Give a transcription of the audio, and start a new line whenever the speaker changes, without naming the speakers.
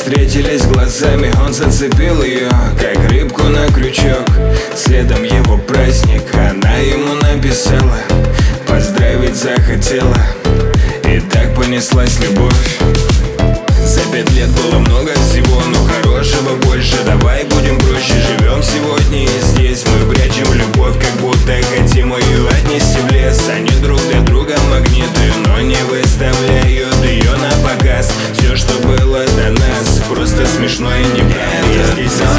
встретились глазами, он зацепил ее, как рыбку на крючок. Следом его праздник, она ему написала, поздравить захотела, и так понеслась любовь. За 5 лет было много всего, но хорошего больше. Давай будем проще, живем сегодня и здесь. Мы прячем любовь, как будто хотим ее отнести в лес. Они друг для друга магниты, но не выставляют ее на показ. Все, что было до нас, просто смешно и неправда.